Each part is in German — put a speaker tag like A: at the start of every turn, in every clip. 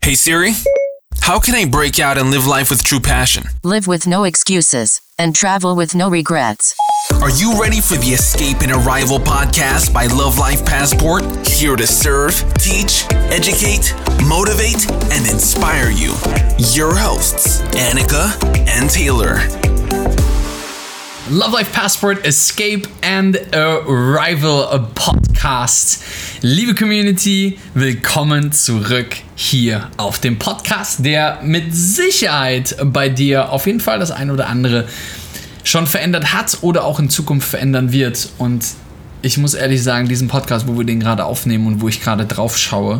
A: Hey Siri, how can I break out and live life with true passion?
B: Live with no excuses and travel with no regrets.
A: Are you ready for the Escape and Arrival podcast by Love Life Passport? Here to serve, teach, educate, motivate, and inspire you. Your hosts, Annika and Taylor.
C: Love Life Passport, Escape and Arrival Podcast. Liebe Community, willkommen zurück hier auf dem Podcast, der mit Sicherheit bei dir auf jeden Fall das ein oder andere schon verändert hat oder auch in Zukunft verändern wird. Und ich muss ehrlich sagen, diesen Podcast, wo wir den gerade aufnehmen und wo ich gerade drauf schaue,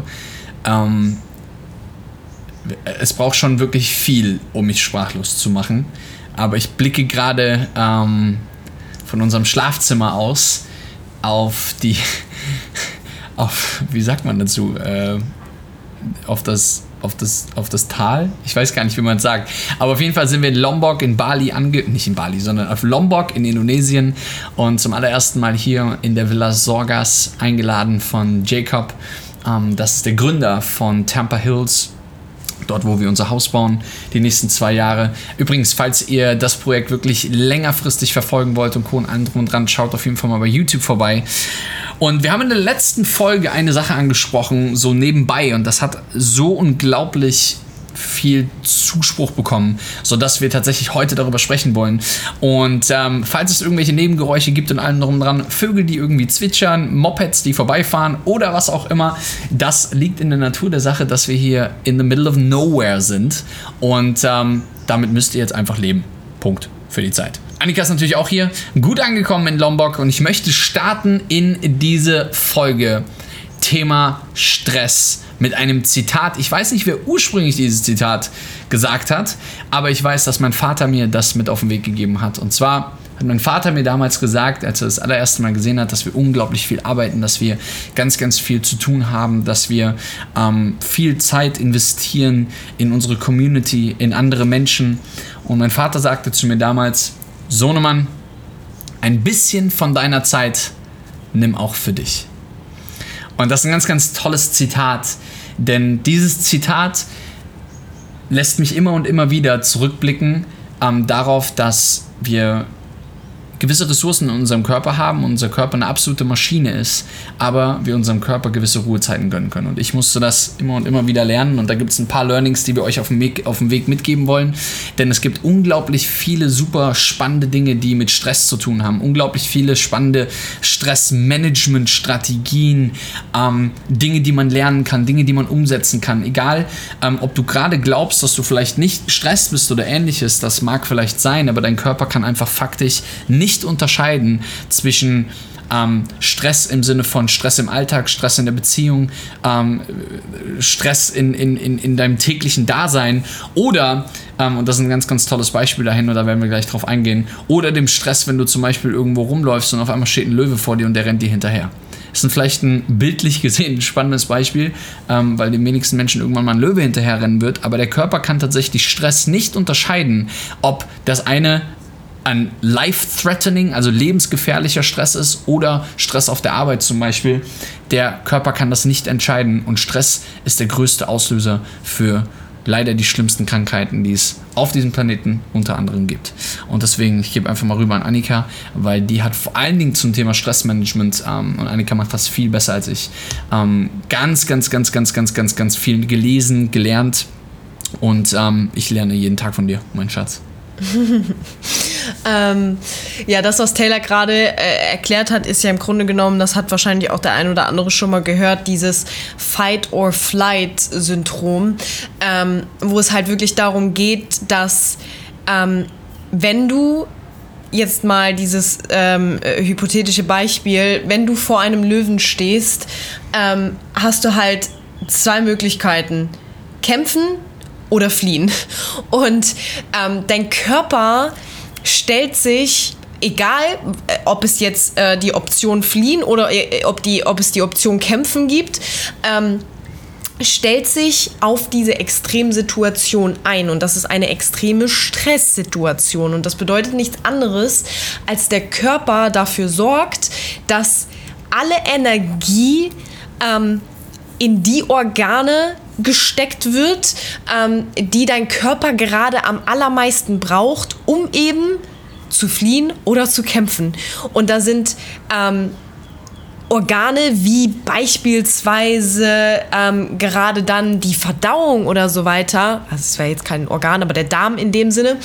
C: es braucht schon wirklich viel, um mich sprachlos zu machen. Aber ich blicke gerade von unserem Schlafzimmer aus wie sagt man dazu, auf das Tal. Ich weiß gar nicht, wie man es sagt. Aber auf jeden Fall sind wir in Lombok in Bali nicht in Bali, sondern auf Lombok in Indonesien und zum allerersten Mal hier in der Villa Sorgas eingeladen von Jacob. Das ist der Gründer von Tampa Hills. Dort, wo wir unser Haus bauen, die nächsten 2 Jahre. Übrigens, falls ihr das Projekt wirklich längerfristig verfolgen wollt und Co. und allem drum und dran, schaut auf jeden Fall mal bei YouTube vorbei. Und wir haben in der letzten Folge eine Sache angesprochen, so nebenbei. Und das hat so unglaublich viel Zuspruch bekommen, sodass wir tatsächlich heute darüber sprechen wollen. Und falls es irgendwelche Nebengeräusche gibt und allem drum dran, Vögel, die irgendwie zwitschern, Mopeds, die vorbeifahren oder was auch immer, das liegt in der Natur der Sache, dass wir hier in the middle of nowhere sind. Und damit müsst ihr jetzt einfach leben. Punkt für die Zeit. Annika ist natürlich auch hier, gut angekommen in Lombok und ich möchte starten in diese Folge. Thema Stress mit einem Zitat. Ich weiß nicht, wer ursprünglich dieses Zitat gesagt hat, aber ich weiß, dass mein Vater mir das mit auf den Weg gegeben hat. Und zwar hat mein Vater mir damals gesagt, als er das allererste Mal gesehen hat, dass wir unglaublich viel arbeiten, dass wir ganz, ganz viel zu tun haben, dass wir viel Zeit investieren in unsere Community, in andere Menschen. Und mein Vater sagte zu mir damals: Sohnemann, ein bisschen von deiner Zeit nimm auch für dich. Und das ist ein ganz, ganz tolles Zitat, denn dieses Zitat lässt mich immer und immer wieder zurückblicken darauf, dass wir gewisse Ressourcen in unserem Körper haben, unser Körper eine absolute Maschine ist, aber wir unserem Körper gewisse Ruhezeiten gönnen können. Und ich musste das immer und immer wieder lernen und da gibt es ein paar Learnings, die wir euch auf dem Weg mitgeben wollen, denn es gibt unglaublich viele super spannende Dinge, die mit Stress zu tun haben, unglaublich viele spannende Stressmanagement-Strategien, Dinge, die man lernen kann, Dinge, die man umsetzen kann, egal, ob du gerade glaubst, dass du vielleicht nicht gestresst bist oder ähnliches, das mag vielleicht sein, aber dein Körper kann einfach faktisch nicht unterscheiden zwischen Stress im Sinne von Stress im Alltag, Stress in der Beziehung, Stress in deinem täglichen Dasein oder, und das ist ein ganz, ganz tolles Beispiel dahin, und da werden wir gleich drauf eingehen, oder dem Stress, wenn du zum Beispiel irgendwo rumläufst und auf einmal steht ein Löwe vor dir und der rennt dir hinterher. Das ist vielleicht ein bildlich gesehen spannendes Beispiel, weil den wenigsten Menschen irgendwann mal ein Löwe hinterher rennen wird, aber der Körper kann tatsächlich Stress nicht unterscheiden, ob das eine ein life-threatening, also lebensgefährlicher Stress ist oder Stress auf der Arbeit zum Beispiel. Der Körper kann das nicht entscheiden und Stress ist der größte Auslöser für leider die schlimmsten Krankheiten, die es auf diesem Planeten unter anderem gibt. Und deswegen, ich gebe einfach mal rüber an Annika, weil die hat vor allen Dingen zum Thema Stressmanagement, und Annika macht das viel besser als ich, ganz viel gelesen, gelernt und ich lerne jeden Tag von dir, mein Schatz.
D: Ja, das, was Taylor gerade erklärt hat, ist ja im Grunde genommen, das hat wahrscheinlich auch der ein oder andere schon mal gehört, dieses Fight-or-Flight-Syndrom, wo es halt wirklich darum geht, dass wenn du jetzt mal dieses hypothetische Beispiel, wenn du vor einem Löwen stehst, hast du halt 2 Möglichkeiten: kämpfen oder fliehen. Und dein Körper stellt sich, egal ob es jetzt die Option fliehen oder ob es die Option kämpfen gibt, stellt sich auf diese Extremsituation ein. Und das ist eine extreme Stresssituation. Und das bedeutet nichts anderes, als der Körper dafür sorgt, dass alle Energie in die Organe gesteckt wird, die dein Körper gerade am allermeisten braucht, um eben zu fliehen oder zu kämpfen. Und da sind Organe wie beispielsweise gerade dann die Verdauung oder so weiter, also es wäre jetzt kein Organ, aber der Darm in dem Sinne,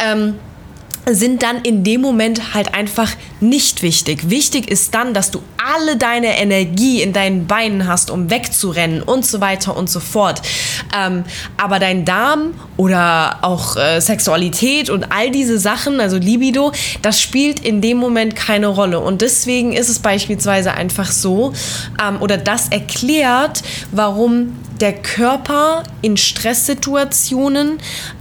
D: sind dann in dem Moment halt einfach nicht wichtig. Wichtig ist dann, dass du alle deine Energie in deinen Beinen hast, um wegzurennen und so weiter und so fort. Aber dein Darm oder auch Sexualität und all diese Sachen, also Libido, das spielt in dem Moment keine Rolle. Und deswegen ist es beispielsweise einfach so, oder das erklärt, warum der Körper in Stresssituationen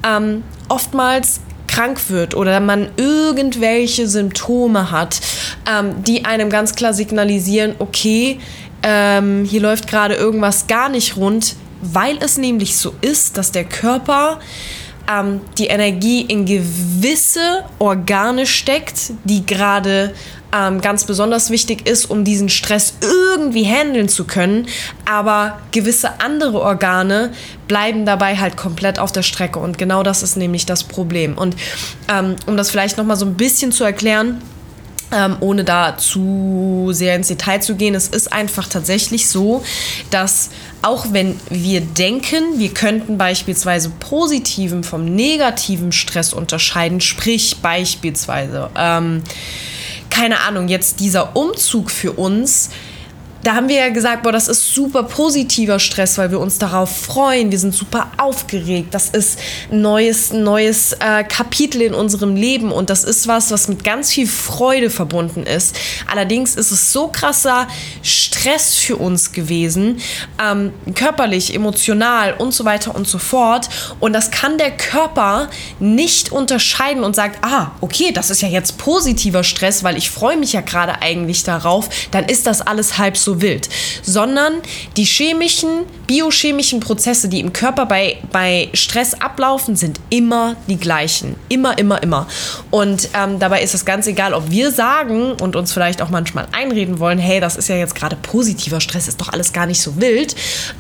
D: oftmals krank wird oder man irgendwelche Symptome hat, die einem ganz klar signalisieren, okay, hier läuft gerade irgendwas gar nicht rund, weil es nämlich so ist, dass der Körper die Energie in gewisse Organe steckt, die gerade ganz besonders wichtig ist, um diesen Stress irgendwie handeln zu können, aber gewisse andere Organe bleiben dabei halt komplett auf der Strecke und genau das ist nämlich das Problem. Und um das vielleicht nochmal so ein bisschen zu erklären, ohne da zu sehr ins Detail zu gehen, es ist einfach tatsächlich so, dass auch wenn wir denken, wir könnten beispielsweise positiven vom negativen Stress unterscheiden, sprich beispielsweise keine Ahnung, jetzt dieser Umzug für uns, da haben wir ja gesagt, boah, das ist super positiver Stress, weil wir uns darauf freuen, wir sind super aufgeregt, das ist ein neues Kapitel in unserem Leben und das ist was mit ganz viel Freude verbunden ist. Allerdings ist es so krasser Stress für uns gewesen, körperlich, emotional und so weiter und so fort und das kann der Körper nicht unterscheiden und sagt, okay, das ist ja jetzt positiver Stress, weil ich freue mich ja gerade eigentlich darauf, dann ist das alles halb so wild, sondern die biochemischen Prozesse, die im Körper bei Stress ablaufen, sind immer die gleichen. Immer. Und dabei ist es ganz egal, ob wir sagen und uns vielleicht auch manchmal einreden wollen, hey, das ist ja jetzt gerade positiver Stress, ist doch alles gar nicht so wild.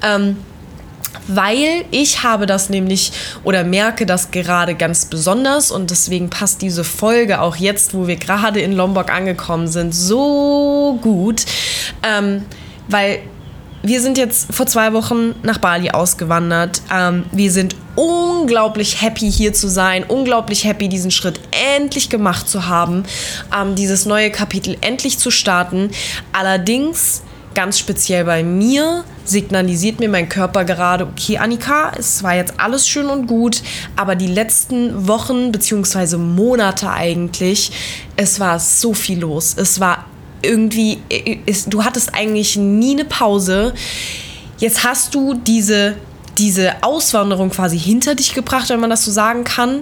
D: Weil ich habe das nämlich oder merke das gerade ganz besonders und deswegen passt diese Folge auch jetzt, wo wir gerade in Lombok angekommen sind, so gut, weil wir sind jetzt vor 2 Wochen nach Bali ausgewandert. Wir sind unglaublich happy hier zu sein, unglaublich happy diesen Schritt endlich gemacht zu haben, dieses neue Kapitel endlich zu starten. Allerdings ganz speziell bei mir signalisiert mir mein Körper gerade, okay, Annika, es war jetzt alles schön und gut, aber die letzten Wochen bzw. Monate eigentlich, es war so viel los. Es war irgendwie, du hattest eigentlich nie eine Pause. Jetzt hast du diese Auswanderung quasi hinter dich gebracht, wenn man das so sagen kann.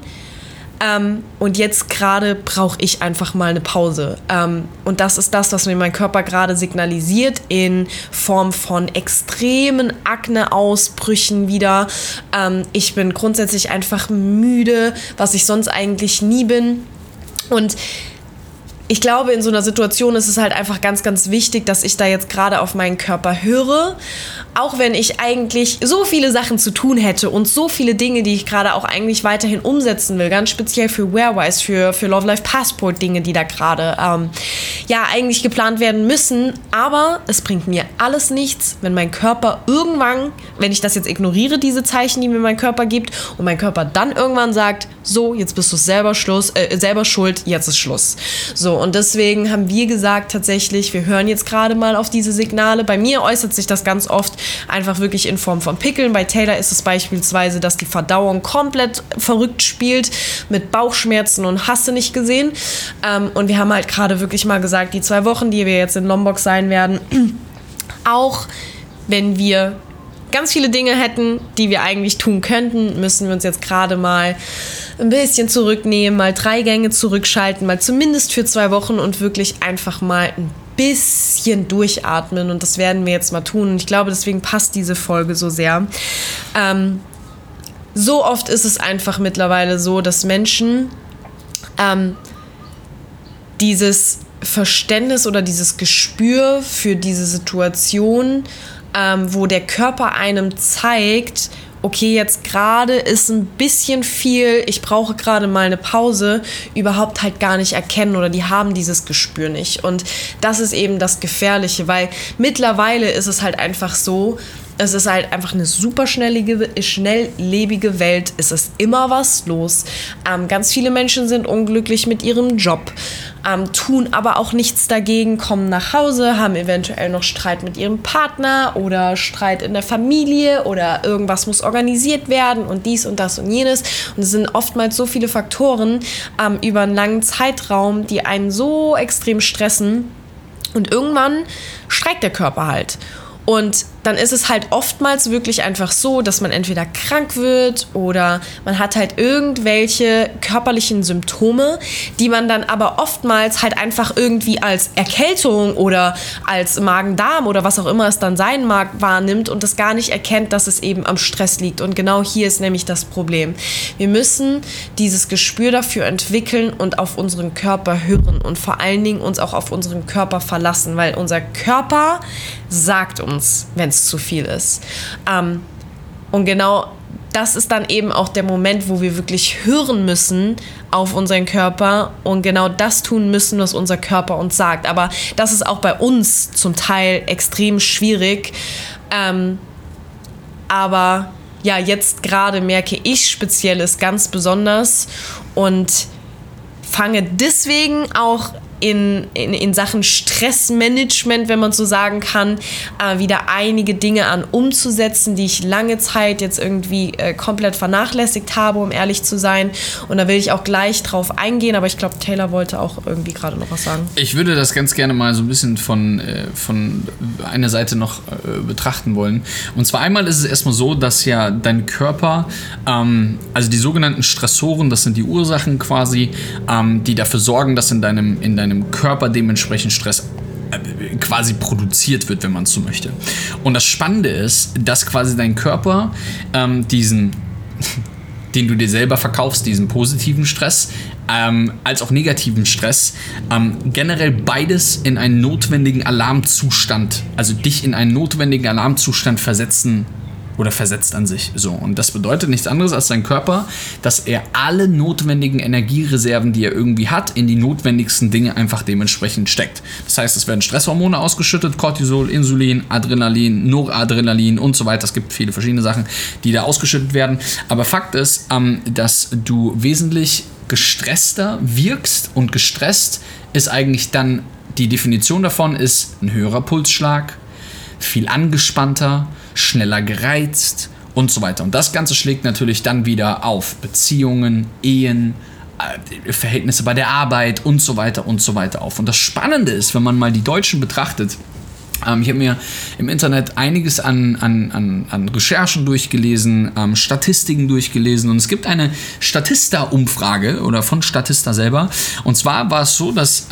D: Und jetzt gerade brauche ich einfach mal eine Pause. Und das ist das, was mir mein Körper gerade signalisiert in Form von extremen Akneausbrüchen wieder. Ich bin grundsätzlich einfach müde, was ich sonst eigentlich nie bin. Und ich glaube, in so einer Situation ist es halt einfach ganz, ganz wichtig, dass ich da jetzt gerade auf meinen Körper höre. Auch wenn ich eigentlich so viele Sachen zu tun hätte und so viele Dinge, die ich gerade auch eigentlich weiterhin umsetzen will. Ganz speziell für Wearwise, für Love Life Passport Dinge, die da gerade eigentlich geplant werden müssen. Aber es bringt mir alles nichts, wenn mein Körper irgendwann, wenn ich das jetzt ignoriere, diese Zeichen, die mir mein Körper gibt, und mein Körper dann irgendwann sagt, so, jetzt bist du selber schuld, jetzt ist Schluss. So, und deswegen haben wir gesagt, tatsächlich, wir hören jetzt gerade mal auf diese Signale. Bei mir äußert sich das ganz oft einfach wirklich in Form von Pickeln. Bei Taylor ist es beispielsweise, dass die Verdauung komplett verrückt spielt mit Bauchschmerzen und hast du nicht gesehen. Und wir haben halt gerade wirklich mal gesagt, die 2 Wochen, die wir jetzt in Lombok sein werden, auch wenn wir ganz viele Dinge hätten, die wir eigentlich tun könnten, müssen wir uns jetzt gerade mal ein bisschen zurücknehmen, mal 3 Gänge zurückschalten, mal zumindest für 2 Wochen und wirklich einfach mal ein bisschen durchatmen. Und das werden wir jetzt mal tun. Und ich glaube, deswegen passt diese Folge so sehr. So oft ist es einfach mittlerweile so, dass Menschen dieses Verständnis oder dieses Gespür für diese Situation wo der Körper einem zeigt, okay, jetzt gerade ist ein bisschen viel, ich brauche gerade mal eine Pause, überhaupt halt gar nicht erkennen oder die haben dieses Gespür nicht. Und das ist eben das Gefährliche, weil mittlerweile ist es halt einfach so, es ist halt einfach eine super schnelllebige Welt. Es ist immer was los. Ganz viele Menschen sind unglücklich mit ihrem Job, tun aber auch nichts dagegen, kommen nach Hause, haben eventuell noch Streit mit ihrem Partner oder Streit in der Familie oder irgendwas muss organisiert werden und dies und das und jenes. Und es sind oftmals so viele Faktoren über einen langen Zeitraum, die einen so extrem stressen. Und irgendwann streikt der Körper halt. Und dann ist es halt oftmals wirklich einfach so, dass man entweder krank wird oder man hat halt irgendwelche körperlichen Symptome, die man dann aber oftmals halt einfach irgendwie als Erkältung oder als Magen-Darm oder was auch immer es dann sein mag, wahrnimmt und das gar nicht erkennt, dass es eben am Stress liegt. Und genau hier ist nämlich das Problem. Wir müssen dieses Gespür dafür entwickeln und auf unseren Körper hören und vor allen Dingen uns auch auf unseren Körper verlassen, weil unser Körper sagt uns, wenn es zu viel ist. Und genau das ist dann eben auch der Moment, wo wir wirklich hören müssen auf unseren Körper und genau das tun müssen, was unser Körper uns sagt. Aber das ist auch bei uns zum Teil extrem schwierig. Aber ja, jetzt gerade merke ich Spezielles ganz besonders und fange deswegen auch in Sachen Stressmanagement, wenn man so sagen kann, wieder einige Dinge an umzusetzen, die ich lange Zeit jetzt irgendwie komplett vernachlässigt habe, um ehrlich zu sein. Und da will ich auch gleich drauf eingehen, aber ich glaube, Taylor wollte auch irgendwie gerade noch was sagen.
C: Ich würde das ganz gerne mal so ein bisschen von einer Seite noch betrachten wollen. Und zwar einmal ist es erstmal so, dass ja dein Körper, also die sogenannten Stressoren, das sind die Ursachen quasi, die dafür sorgen, dass in deinem Körper dementsprechend Stress quasi produziert wird, wenn man es so möchte. Und das Spannende ist, dass quasi dein Körper diesen, den du dir selber verkaufst, diesen positiven Stress, als auch negativen Stress, generell beides in einen notwendigen Alarmzustand, also dich in einen notwendigen Alarmzustand versetzt an sich. So. Und das bedeutet nichts anderes als dein Körper, dass er alle notwendigen Energiereserven, die er irgendwie hat, in die notwendigsten Dinge einfach dementsprechend steckt. Das heißt, es werden Stresshormone ausgeschüttet, Cortisol, Insulin, Adrenalin, Noradrenalin und so weiter. Es gibt viele verschiedene Sachen, die da ausgeschüttet werden. Aber Fakt ist, dass du wesentlich gestresster wirkst und gestresst ist eigentlich dann, die Definition davon ist ein höherer Pulsschlag, viel angespannter, schneller gereizt und so weiter. Und das Ganze schlägt natürlich dann wieder auf Beziehungen, Ehen, Verhältnisse bei der Arbeit und so weiter auf. Und das Spannende ist, wenn man mal die Deutschen betrachtet, ich habe mir im Internet einiges an Recherchen durchgelesen, Statistiken durchgelesen und es gibt eine Statista-Umfrage oder von Statista selber. Und zwar war es so, dass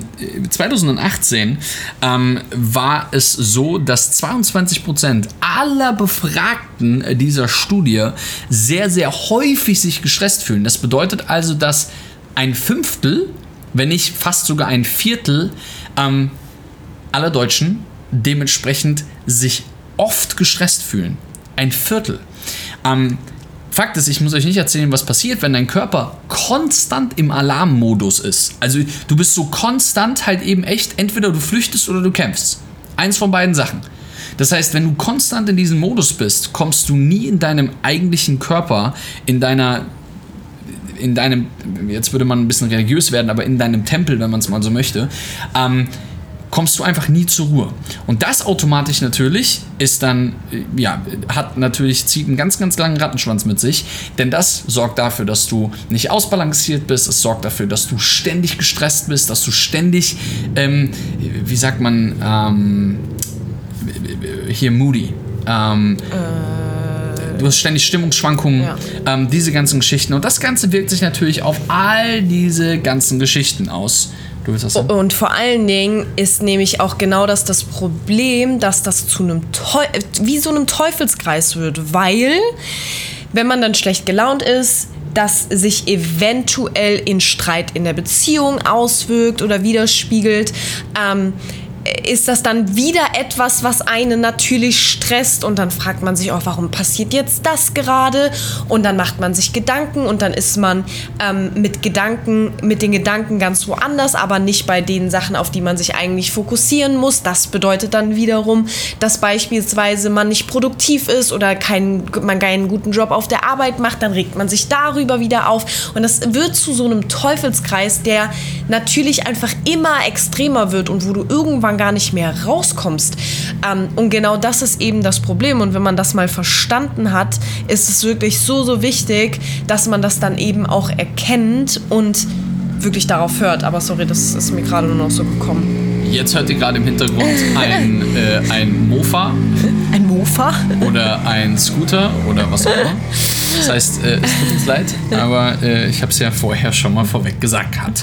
C: 2018 war es so, dass 22% aller Befragten dieser Studie sehr, sehr häufig sich gestresst fühlen. Das bedeutet also, dass ein Fünftel, wenn nicht fast sogar ein Viertel aller Deutschen dementsprechend sich oft gestresst fühlen. Ein Viertel. Fakt ist, ich muss euch nicht erzählen, was passiert, wenn dein Körper konstant im Alarmmodus ist. Also du bist so konstant halt eben echt, entweder du flüchtest oder du kämpfst. Eins von beiden Sachen. Das heißt, wenn du konstant in diesem Modus bist, kommst du nie in deinem eigentlichen Körper, in deinem, jetzt würde man ein bisschen religiös werden, aber in deinem Tempel, wenn man es mal so möchte, kommst du einfach nie zur Ruhe. Und das automatisch natürlich ist dann, zieht einen ganz, ganz langen Rattenschwanz mit sich, denn das sorgt dafür, dass du nicht ausbalanciert bist, es sorgt dafür, dass du ständig gestresst bist, dass du ständig, moody, du hast ständig Stimmungsschwankungen, diese ganzen Geschichten. Und das Ganze wirkt sich natürlich auf all diese ganzen Geschichten aus. Du willst das sagen?
D: Und vor allen Dingen ist nämlich auch genau das Problem, dass das zu einem wie so einem Teufelskreis wird, weil, wenn man dann schlecht gelaunt ist, das sich eventuell in Streit in der Beziehung auswirkt oder widerspiegelt. ist das dann wieder etwas, was einen natürlich stresst und dann fragt man sich auch, warum passiert jetzt das gerade? Und dann macht man sich Gedanken und dann ist man mit den Gedanken ganz woanders, aber nicht bei den Sachen, auf die man sich eigentlich fokussieren muss. Das bedeutet dann wiederum, dass beispielsweise man nicht produktiv ist oder man keinen guten Job auf der Arbeit macht, dann regt man sich darüber wieder auf und das wird zu so einem Teufelskreis, der natürlich einfach immer extremer wird und wo du irgendwann gar nicht mehr rauskommst. Und genau das ist eben das Problem. Und wenn man das mal verstanden hat, ist es wirklich so, so wichtig, dass man das dann eben auch erkennt und wirklich darauf hört. Aber sorry, das ist mir gerade nur noch so gekommen.
C: Jetzt hört ihr gerade im Hintergrund ein Mofa.
D: Ein Mofa?
C: Oder ein Scooter oder was auch immer. Das heißt, es tut uns leid, aber ich habe es ja vorher schon mal vorweg gesagt gehabt.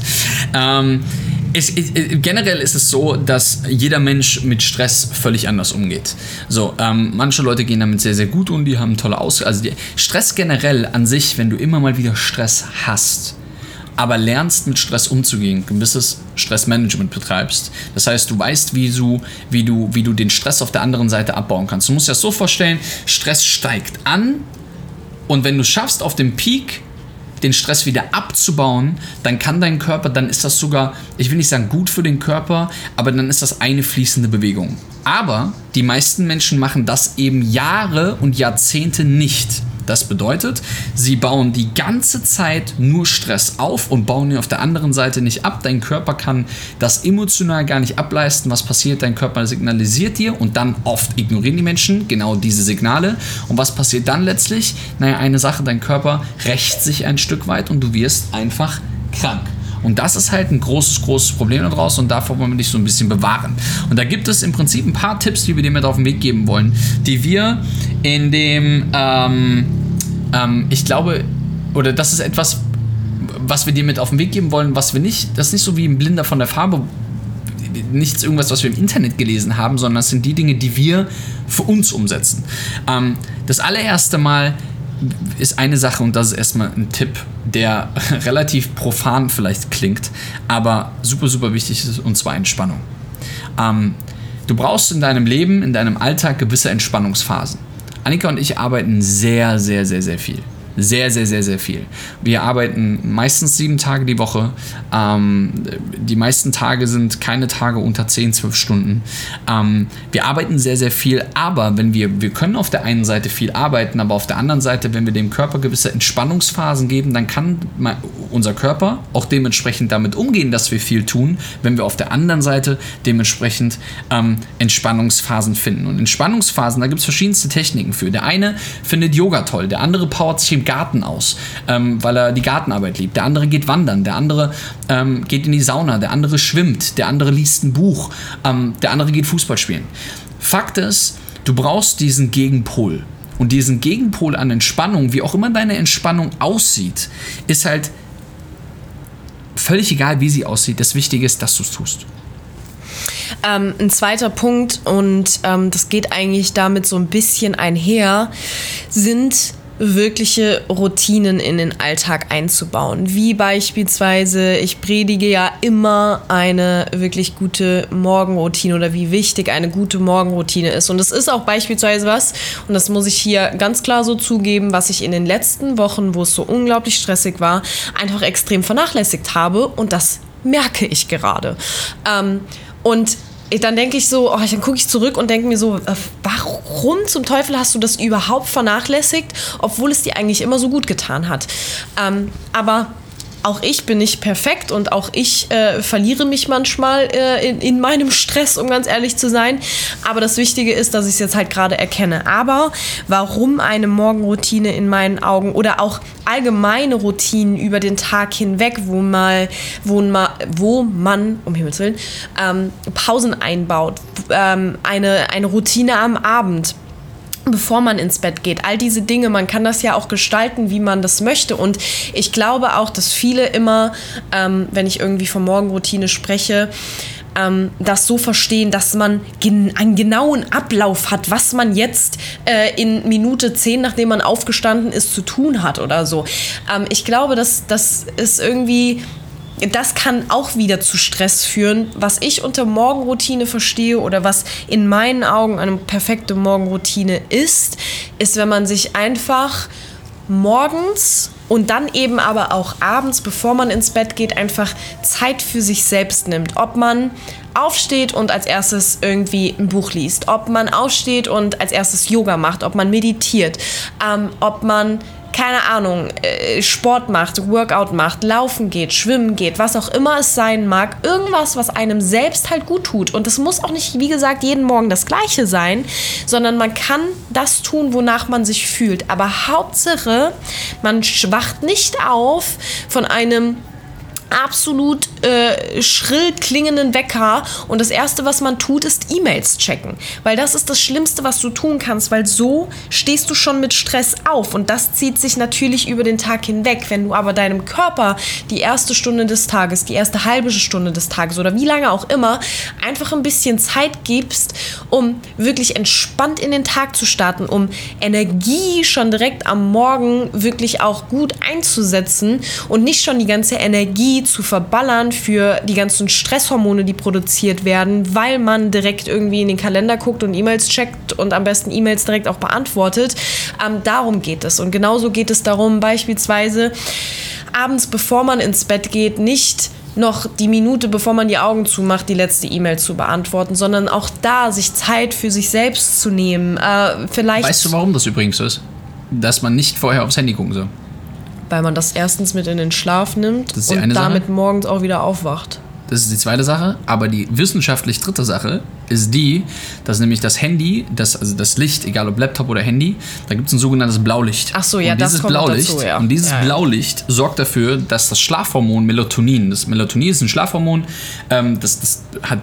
C: Generell ist es so, dass jeder Mensch mit Stress völlig anders umgeht. So, manche Leute gehen damit sehr, sehr gut um, die haben tolle Stress generell an sich, wenn du immer mal wieder Stress hast, aber lernst mit Stress umzugehen, gewisses Stressmanagement betreibst. Das heißt, du weißt, wie du den Stress auf der anderen Seite abbauen kannst. Du musst dir das so vorstellen, Stress steigt an und wenn du es schaffst, auf dem Peak den Stress wieder abzubauen, dann kann dein Körper, dann ist das sogar, ich will nicht sagen gut für den Körper, aber dann ist das eine fließende Bewegung. Aber die meisten Menschen machen das eben Jahre und Jahrzehnte nicht. Das bedeutet, sie bauen die ganze Zeit nur Stress auf und bauen ihn auf der anderen Seite nicht ab. Dein Körper kann das emotional gar nicht ableisten. Was passiert? Dein Körper signalisiert dir und dann oft ignorieren die Menschen genau diese Signale. Und was passiert dann letztlich? Naja, eine Sache, dein Körper rächt sich ein Stück weit und du wirst einfach krank. Und das ist halt ein großes, großes Problem da draußen und davor wollen wir dich so ein bisschen bewahren. Und da gibt es im Prinzip ein paar Tipps, die wir dir mit auf den Weg geben wollen, die wir in dem, ich glaube, oder das ist etwas, was wir dir mit auf den Weg geben wollen, was wir nicht, das ist nicht so wie ein Blinder von der Farbe, nichts irgendwas, was wir im Internet gelesen haben, sondern das sind die Dinge, die wir für uns umsetzen. Das allererste Mal ist eine Sache und das ist erstmal ein Tipp, der relativ profan vielleicht klingt, aber super, super wichtig ist, und zwar Entspannung. Du brauchst in deinem Leben, in deinem Alltag gewisse Entspannungsphasen. Annika und ich arbeiten sehr, sehr, sehr, sehr viel. Sehr, sehr, sehr, sehr viel. Wir arbeiten meistens 7 Tage die Woche. Die meisten Tage sind keine Tage unter 10, 12 Stunden. Wir arbeiten sehr, sehr viel, aber wenn wir können auf der einen Seite viel arbeiten, aber auf der anderen Seite, wenn wir dem Körper gewisse Entspannungsphasen geben, dann kann unser Körper auch dementsprechend damit umgehen, dass wir viel tun, wenn wir auf der anderen Seite dementsprechend Entspannungsphasen finden. Und Entspannungsphasen, da gibt es verschiedenste Techniken für. Der eine findet Yoga toll, der andere powert sich im Garten aus, weil er die Gartenarbeit liebt. Der andere geht wandern, der andere geht in die Sauna, der andere schwimmt, der andere liest ein Buch, der andere geht Fußball spielen. Fakt ist, du brauchst diesen Gegenpol. Und diesen Gegenpol an Entspannung, wie auch immer deine Entspannung aussieht, ist halt völlig egal, wie sie aussieht. Das Wichtige ist, dass du es tust.
D: Ein zweiter Punkt, und das geht eigentlich damit so ein bisschen einher, sind wirkliche Routinen in den Alltag einzubauen. Wie beispielsweise, ich predige ja immer eine wirklich gute Morgenroutine oder wie wichtig eine gute Morgenroutine ist. Und das ist auch beispielsweise was, und das muss ich hier ganz klar so zugeben, was ich in den letzten Wochen, wo es so unglaublich stressig war, einfach extrem vernachlässigt habe, und das merke ich gerade. Und dann denke ich so, dann gucke ich zurück und denke mir so, warum zum Teufel hast du das überhaupt vernachlässigt, obwohl es dir eigentlich immer so gut getan hat. Aber auch ich bin nicht perfekt und auch ich verliere mich manchmal in meinem Stress, um ganz ehrlich zu sein. Aber das Wichtige ist, dass ich es jetzt halt gerade erkenne. Aber warum eine Morgenroutine in meinen Augen oder auch allgemeine Routinen über den Tag hinweg, wo man, um Himmels Willen, Pausen einbaut, eine Routine am Abend, bevor man ins Bett geht. All diese Dinge, man kann das ja auch gestalten, wie man das möchte. Und ich glaube auch, dass viele immer, wenn ich irgendwie von Morgenroutine spreche, das so verstehen, dass man einen genauen Ablauf hat, was man jetzt in Minute 10, nachdem man aufgestanden ist, zu tun hat oder so. Ich glaube, das ist irgendwie das kann auch wieder zu Stress führen. Was ich unter Morgenroutine verstehe oder was in meinen Augen eine perfekte Morgenroutine ist, wenn man sich einfach morgens und dann eben aber auch abends, bevor man ins Bett geht, einfach Zeit für sich selbst nimmt. Ob man aufsteht und als erstes irgendwie ein Buch liest, ob man aufsteht und als erstes Yoga macht, ob man meditiert, ob man keine Ahnung, Sport macht, Workout macht, laufen geht, schwimmen geht, was auch immer es sein mag, irgendwas, was einem selbst halt gut tut. Und das muss auch nicht, wie gesagt, jeden Morgen das Gleiche sein, sondern man kann das tun, wonach man sich fühlt. Aber Hauptsache, man wacht nicht auf von einem absolut schrill klingenden Wecker und das Erste, was man tut, ist E-Mails checken. Weil das ist das Schlimmste, was du tun kannst, weil so stehst du schon mit Stress auf und das zieht sich natürlich über den Tag hinweg. Wenn du aber deinem Körper die erste Stunde des Tages, die erste halbe Stunde des Tages oder wie lange auch immer, einfach ein bisschen Zeit gibst, um wirklich entspannt in den Tag zu starten, um Energie schon direkt am Morgen wirklich auch gut einzusetzen und nicht schon die ganze Energie zu verballern für die ganzen Stresshormone, die produziert werden, weil man direkt irgendwie in den Kalender guckt und E-Mails checkt und am besten E-Mails direkt auch beantwortet. Darum geht es. Und genauso geht es darum, beispielsweise abends, bevor man ins Bett geht, nicht noch die Minute, bevor man die Augen zumacht, die letzte E-Mail zu beantworten, sondern auch da sich Zeit für sich selbst zu nehmen. Vielleicht.
C: Weißt du, warum das übrigens so ist? Dass man nicht vorher aufs Handy gucken soll.
D: Weil man das erstens mit in den Schlaf nimmt
C: und
D: damit
C: Sache.
D: Morgens auch wieder aufwacht.
C: Das ist die zweite Sache, aber die wissenschaftlich dritte Sache ist die, dass nämlich das Handy, also das Licht, egal ob Laptop oder Handy, da gibt es ein sogenanntes Blaulicht.
D: Ach so, ja,
C: und
D: das kommt dazu, ja.
C: Und dieses Blaulicht sorgt dafür, dass das Schlafhormon Melatonin, das Melatonin ist ein Schlafhormon, das hat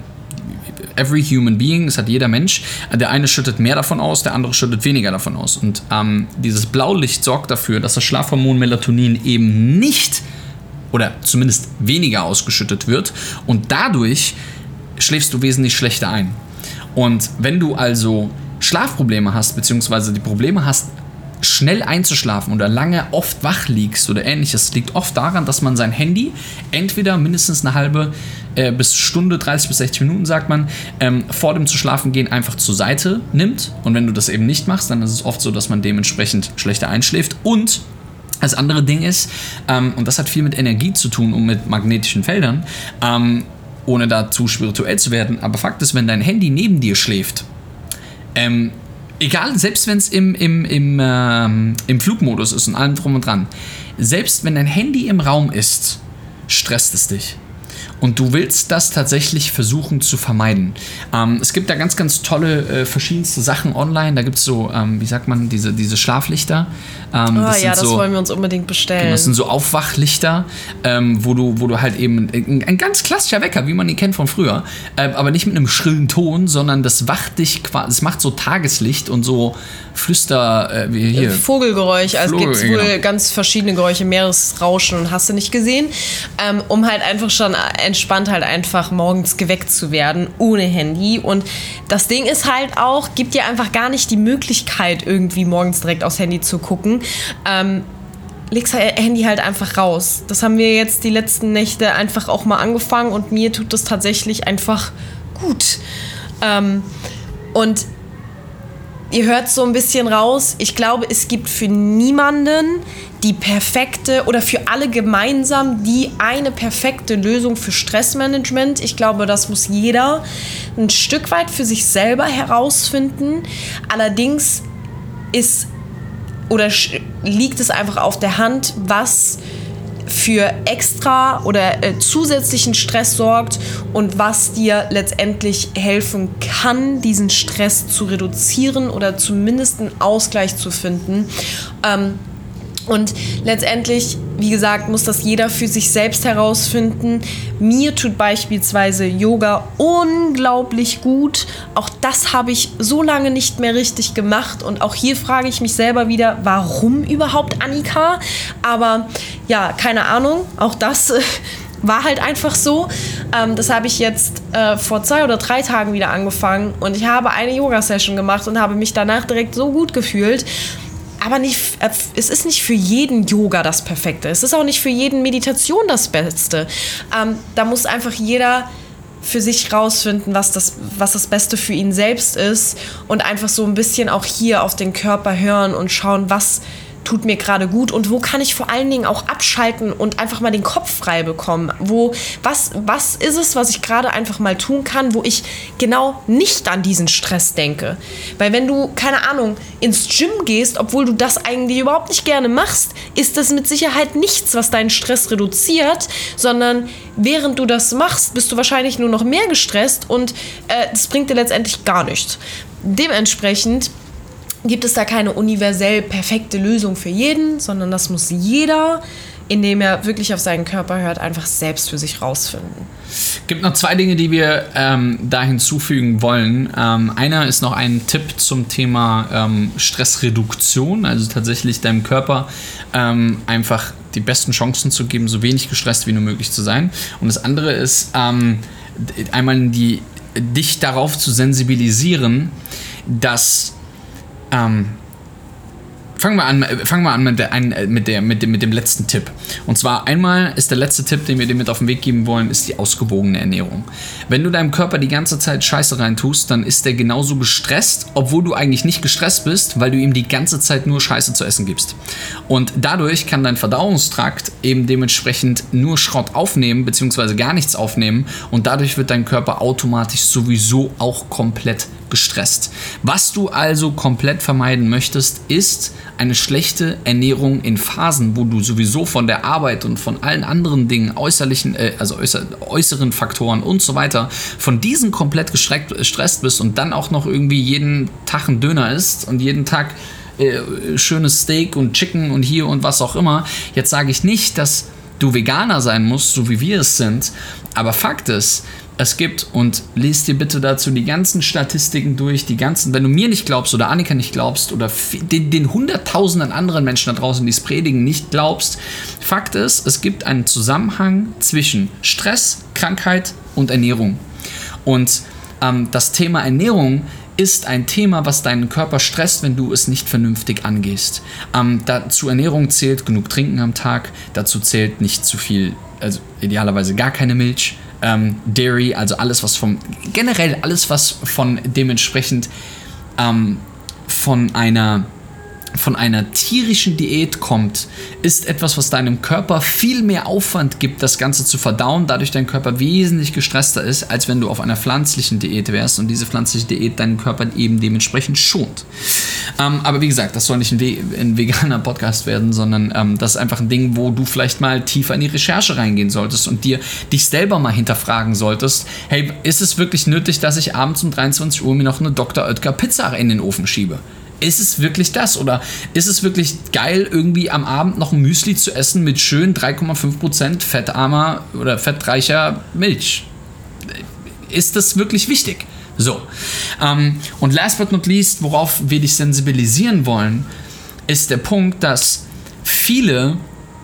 C: every human being, das hat jeder Mensch. Der eine schüttet mehr davon aus, der andere schüttet weniger davon aus. Und dieses Blaulicht sorgt dafür, dass das Schlafhormon Melatonin eben nicht oder zumindest weniger ausgeschüttet wird. Und dadurch schläfst du wesentlich schlechter ein. Und wenn du also Schlafprobleme hast, beziehungsweise die Probleme hast, schnell einzuschlafen oder lange oft wach liegst oder ähnliches, liegt oft daran, dass man sein Handy entweder mindestens eine halbe bis Stunde, 30 bis 60 Minuten, sagt man, vor dem zu schlafen gehen einfach zur Seite nimmt. Und wenn du das eben nicht machst, dann ist es oft so, dass man dementsprechend schlechter einschläft. Und das andere Ding ist, und das hat viel mit Energie zu tun und mit magnetischen Feldern, ohne da zu spirituell zu werden, aber Fakt ist, wenn dein Handy neben dir schläft, egal, selbst wenn es im Flugmodus ist und allem drum und dran, selbst wenn dein Handy im Raum ist, stresst es dich. Und du willst das tatsächlich versuchen zu vermeiden. Es gibt da ganz, ganz tolle verschiedenste Sachen online. Da gibt es so, wie sagt man, diese Schlaflichter.
D: Das wollen wir uns unbedingt bestellen.
C: Genau, das sind so Aufwachlichter, wo du halt eben ein ganz klassischer Wecker, wie man ihn kennt von früher, aber nicht mit einem schrillen Ton, sondern das wacht dich quasi, es macht so Tageslicht und so wie hier.
D: Vogelgeräusch, also gibt es wohl
C: genau.
D: ganz verschiedene Geräusche, Meeresrauschen und hast du nicht gesehen, um halt einfach schon entspannt halt einfach morgens geweckt zu werden, ohne Handy. Und das Ding ist halt auch, gibt dir einfach gar nicht die Möglichkeit, irgendwie morgens direkt aufs Handy zu gucken. Legst das Handy halt einfach raus. Das haben wir jetzt die letzten Nächte einfach auch mal angefangen und mir tut das tatsächlich einfach gut. Und ihr hört so ein bisschen raus, ich glaube, es gibt für niemanden die perfekte oder für alle gemeinsam die eine perfekte Lösung für Stressmanagement. Ich glaube, das muss jeder ein Stück weit für sich selber herausfinden. Allerdings liegt es einfach auf der Hand, was für extra oder zusätzlichen Stress sorgt und was dir letztendlich helfen kann, diesen Stress zu reduzieren oder zumindest einen Ausgleich zu finden. Und letztendlich, wie gesagt, muss das jeder für sich selbst herausfinden. Mir tut beispielsweise Yoga unglaublich gut. Auch das habe ich so lange nicht mehr richtig gemacht. Und auch hier frage ich mich selber wieder, warum überhaupt, Annika? Aber ja, keine Ahnung. Auch das war halt einfach so. Das habe ich jetzt vor 2 oder 3 Tagen wieder angefangen. Und ich habe eine Yoga-Session gemacht und habe mich danach direkt so gut gefühlt. aber es ist nicht für jeden Yoga das Perfekte. Es ist auch nicht für jeden Meditation das Beste. Da muss einfach jeder für sich rausfinden, was das Beste für ihn selbst ist und einfach so ein bisschen auch hier auf den Körper hören und schauen, was tut mir gerade gut und wo kann ich vor allen Dingen auch abschalten und einfach mal den Kopf frei bekommen. Was ist es, was ich gerade einfach mal tun kann, wo ich genau nicht an diesen Stress denke. Weil wenn du, keine Ahnung, ins Gym gehst, obwohl du das eigentlich überhaupt nicht gerne machst, ist das mit Sicherheit nichts, was deinen Stress reduziert, sondern während du das machst, bist du wahrscheinlich nur noch mehr gestresst und das bringt dir letztendlich gar nichts. Dementsprechend gibt es da keine universell perfekte Lösung für jeden, sondern das muss jeder, indem er wirklich auf seinen Körper hört, einfach selbst für sich rausfinden.
C: Es gibt noch 2 Dinge, die wir da hinzufügen wollen. Einer ist noch ein Tipp zum Thema Stressreduktion, also tatsächlich deinem Körper einfach die besten Chancen zu geben, so wenig gestresst wie nur möglich zu sein. Und das andere ist einmal dich darauf zu sensibilisieren, dass fangen wir an mit dem letzten Tipp. Und zwar einmal ist der letzte Tipp, den wir dir mit auf den Weg geben wollen, ist die ausgewogene Ernährung. Wenn du deinem Körper die ganze Zeit Scheiße reintust, dann ist der genauso gestresst, obwohl du eigentlich nicht gestresst bist, weil du ihm die ganze Zeit nur Scheiße zu essen gibst. Und dadurch kann dein Verdauungstrakt eben dementsprechend nur Schrott aufnehmen, beziehungsweise gar nichts aufnehmen und dadurch wird dein Körper automatisch sowieso auch komplett gestresst. Was du also komplett vermeiden möchtest, ist eine schlechte Ernährung in Phasen, wo du sowieso von der Arbeit und von allen anderen Dingen, äußeren Faktoren und so weiter, von diesen komplett gestresst bist und dann auch noch irgendwie jeden Tag ein Döner isst und jeden Tag schönes Steak und Chicken und hier und was auch immer. Jetzt sage ich nicht, dass du Veganer sein musst, so wie wir es sind, aber Fakt ist, es gibt, und lest dir bitte dazu die ganzen Statistiken durch, wenn du mir nicht glaubst oder Annika nicht glaubst oder den hunderttausenden anderen Menschen da draußen, die es predigen, nicht glaubst. Fakt ist, es gibt einen Zusammenhang zwischen Stress, Krankheit und Ernährung. Und das Thema Ernährung ist ein Thema, was deinen Körper stresst, wenn du es nicht vernünftig angehst. Dazu Ernährung zählt genug Trinken am Tag, dazu zählt nicht zu viel, also idealerweise gar keine Milch, Dairy, also alles, was von dementsprechend von einer tierischen Diät kommt, ist etwas, was deinem Körper viel mehr Aufwand gibt, das Ganze zu verdauen, dadurch dein Körper wesentlich gestresster ist, als wenn du auf einer pflanzlichen Diät wärst und diese pflanzliche Diät deinen Körper eben dementsprechend schont. Aber wie gesagt, das soll nicht ein veganer Podcast werden, sondern das ist einfach ein Ding, wo du vielleicht mal tiefer in die Recherche reingehen solltest und dich selber mal hinterfragen solltest, hey, ist es wirklich nötig, dass ich abends um 23 Uhr mir noch eine Dr. Oetker Pizza in den Ofen schiebe? Ist es wirklich das? Oder ist es wirklich geil, irgendwie am Abend noch ein Müsli zu essen mit schön 3,5% fettarmer oder fettreicher Milch? Ist das wirklich wichtig? So. Und last but not least, worauf wir dich sensibilisieren wollen, ist der Punkt, dass viele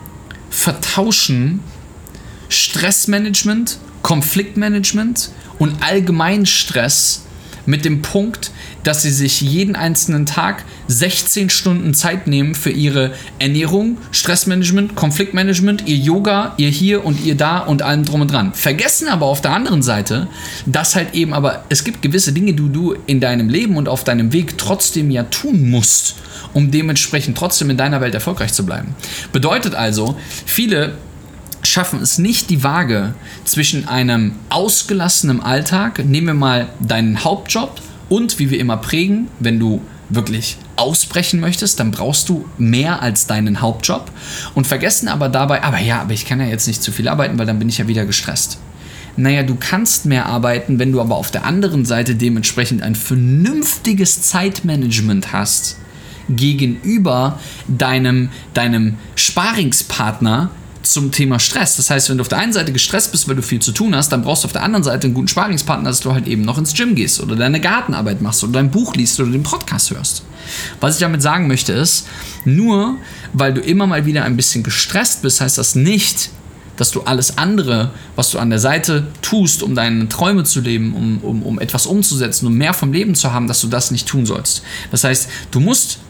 C: vertauschen Stressmanagement, Konfliktmanagement und allgemeinen Stress mit dem Punkt, dass sie sich jeden einzelnen Tag 16 Stunden Zeit nehmen für ihre Ernährung, Stressmanagement, Konfliktmanagement, ihr Yoga, ihr hier und ihr da und allem drum und dran. Vergessen aber auf der anderen Seite, dass halt eben aber, es gibt gewisse Dinge, die du in deinem Leben und auf deinem Weg trotzdem ja tun musst, um dementsprechend trotzdem in deiner Welt erfolgreich zu bleiben. Bedeutet also, viele schaffen es nicht, die Waage zwischen einem ausgelassenen Alltag, nehmen wir mal deinen Hauptjob, und wie wir immer prägen, wenn du wirklich ausbrechen möchtest, dann brauchst du mehr als deinen Hauptjob und vergessen aber dabei, aber ich kann ja jetzt nicht zu viel arbeiten, weil dann bin ich ja wieder gestresst. Naja, du kannst mehr arbeiten, wenn du aber auf der anderen Seite dementsprechend ein vernünftiges Zeitmanagement hast gegenüber deinem Sparingspartner zum Thema Stress. Das heißt, wenn du auf der einen Seite gestresst bist, weil du viel zu tun hast, dann brauchst du auf der anderen Seite einen guten Sparingspartner, dass du halt eben noch ins Gym gehst oder deine Gartenarbeit machst oder dein Buch liest oder den Podcast hörst. Was ich damit sagen möchte ist, nur weil du immer mal wieder ein bisschen gestresst bist, heißt das nicht, dass du alles andere, was du an der Seite tust, um deine Träume zu leben, um etwas umzusetzen, um mehr vom Leben zu haben, dass du das nicht tun sollst. Das heißt, du musst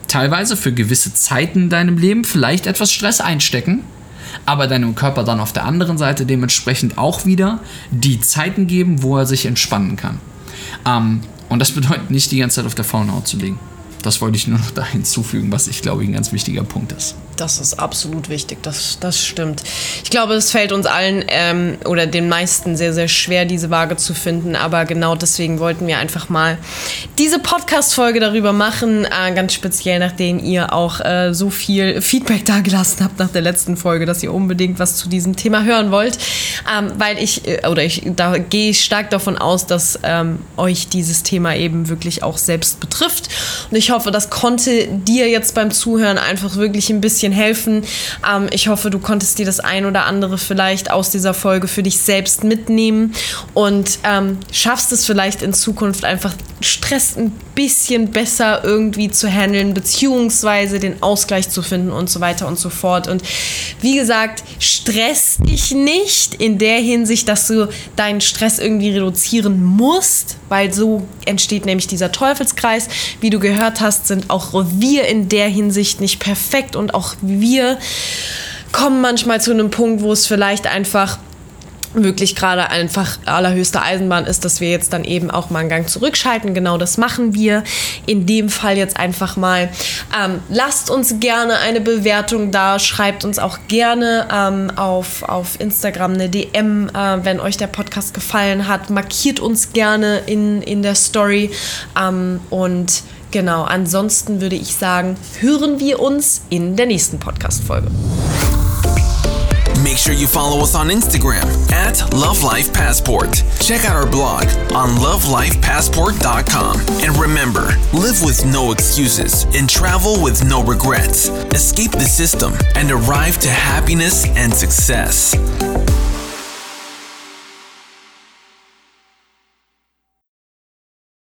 C: teilweise für gewisse Zeiten in deinem Leben vielleicht etwas Stress einstecken, aber deinem Körper dann auf der anderen Seite dementsprechend auch wieder die Zeiten geben, wo er sich entspannen kann. Und das bedeutet nicht, die ganze Zeit auf der faulen Haut zu liegen. Das wollte ich nur noch da hinzufügen, was ich glaube, ein ganz wichtiger Punkt ist.
D: Das ist absolut wichtig, das stimmt. Ich glaube, es fällt uns allen oder den meisten sehr, sehr schwer, diese Waage zu finden, aber genau deswegen wollten wir einfach mal diese Podcast-Folge darüber machen, ganz speziell, nachdem ihr auch so viel Feedback dagelassen habt nach der letzten Folge, dass ihr unbedingt was zu diesem Thema hören wollt, weil da gehe ich stark davon aus, dass euch dieses Thema eben wirklich auch selbst betrifft, und ich hoffe, das konnte dir jetzt beim Zuhören einfach wirklich ein bisschen helfen. Ich hoffe, du konntest dir das ein oder andere vielleicht aus dieser Folge für dich selbst mitnehmen und schaffst es vielleicht in Zukunft einfach, Stress ein bisschen besser irgendwie zu handeln, beziehungsweise den Ausgleich zu finden und so weiter und so fort. Und wie gesagt, stress dich nicht in der Hinsicht, dass du deinen Stress irgendwie reduzieren musst, weil so entsteht nämlich dieser Teufelskreis. Wie du gehört hast, sind auch wir in der Hinsicht nicht perfekt, und auch wir kommen manchmal zu einem Punkt, wo es vielleicht einfach wirklich gerade einfach allerhöchste Eisenbahn ist, dass wir jetzt dann eben auch mal einen Gang zurückschalten. Genau das machen wir in dem Fall jetzt einfach mal. Lasst uns gerne eine Bewertung da, schreibt uns auch gerne auf Instagram eine DM, wenn euch der Podcast gefallen hat. Markiert uns gerne in der Story, und genau, ansonsten würde ich sagen, hören wir uns in der nächsten Podcast-Folge.
A: Make sure you follow us on Instagram @LoveLifePassport. Check out our blog on lovelifepassport.com. And remember, live with no excuses and travel with no regrets. Escape the system and arrive to happiness and success.